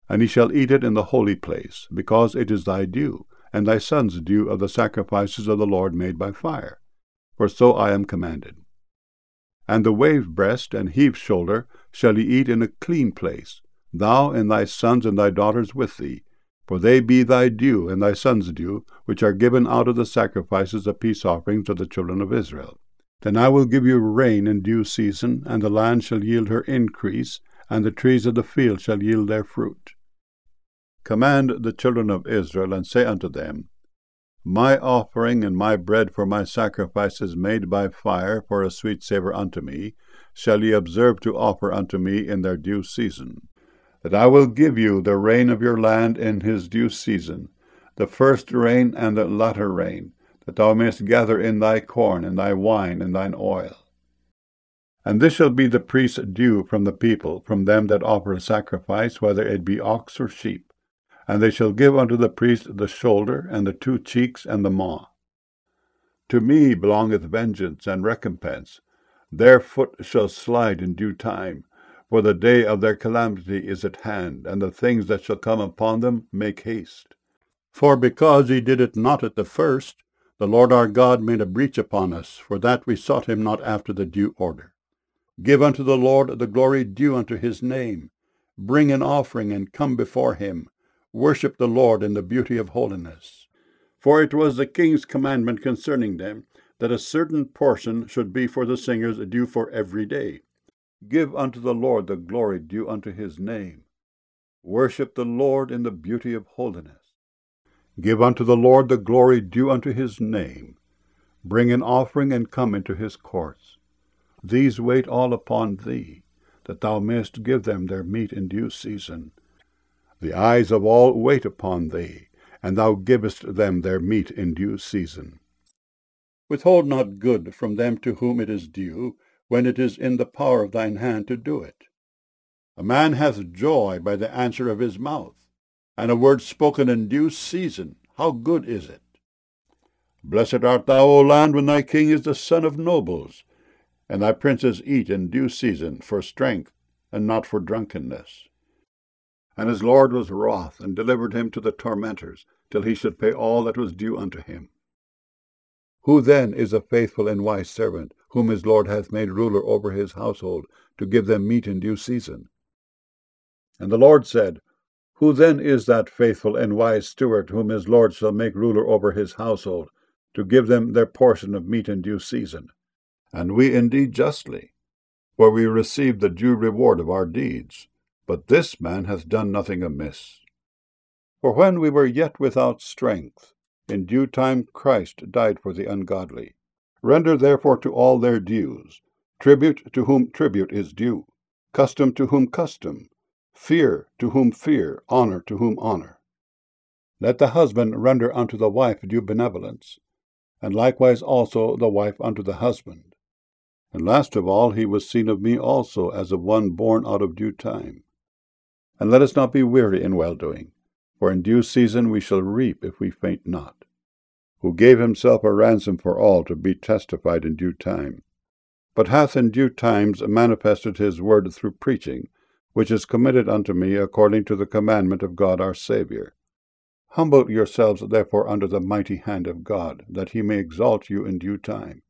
And he shall eat it in the holy place, because it is thy due, and thy son's due of the sacrifices of the Lord made by fire. For so I am commanded. And the wave breast and heave shoulder shall ye eat in a clean place, thou and thy sons and thy daughters with thee, for they be thy due and thy sons' due, which are given out of the sacrifices of peace offerings of the children of Israel. Then I will give you rain in due season, and the land shall yield her increase, and the trees of the field shall yield their fruit. Command the children of Israel, and say unto them, My offering and my bread for my sacrifices made by fire for a sweet savour unto me, shall ye observe to offer unto me in their due season. That I will give you the rain of your land in his due season, the first rain and the latter rain, that thou mayest gather in thy corn and thy wine and thine oil. And this shall be the priest's due from the people, from them that offer a sacrifice, whether it be ox or sheep. And they shall give unto the priest the shoulder, and the 2 cheeks, and the maw. To me belongeth vengeance and recompense. Their foot shall slide in due time, for the day of their calamity is at hand, and the things that shall come upon them make haste. For because ye did it not at the first, the Lord our God made a breach upon us, for that we sought him not after the due order. Give unto the Lord the glory due unto his name. Bring an offering, and come before him. Worship the Lord in the beauty of holiness. For it was the king's commandment concerning them, that a certain portion should be for the singers due for every day. Give unto the Lord the glory due unto his name. Worship the Lord in the beauty of holiness. Give unto the Lord the glory due unto his name. Bring an offering, and come into his courts. These wait all upon thee, that thou mayest give them their meat in due season. The eyes of all wait upon thee, and thou givest them their meat in due season. Withhold not good from them to whom it is due, when it is in the power of thine hand to do it. A man hath joy by the answer of his mouth, and a word spoken in due season, how good is it! Blessed art thou, O land, when thy king is the son of nobles, and thy princes eat in due season, for strength, and not for drunkenness. And his Lord was wroth, and delivered him to the tormentors, till he should pay all that was due unto him. Who then is a faithful and wise servant, whom his Lord hath made ruler over his household, to give them meat in due season? And the Lord said, Who then is that faithful and wise steward, whom his Lord shall make ruler over his household, to give them their portion of meat in due season? And we indeed justly, for we receive the due reward of our deeds. But this man hath done nothing amiss. For when we were yet without strength, in due time Christ died for the ungodly. Render therefore to all their dues, tribute to whom tribute is due, custom to whom custom, fear to whom fear, honor to whom honor. Let the husband render unto the wife due benevolence, and likewise also the wife unto the husband. And last of all, he was seen of me also as of one born out of due time. And let us not be weary in well-doing, for in due season we shall reap if we faint not. Who gave himself a ransom for all, to be testified in due time, but hath in due times manifested his word through preaching, which is committed unto me according to the commandment of God our Saviour. Humble yourselves therefore under the mighty hand of God, that he may exalt you in due time,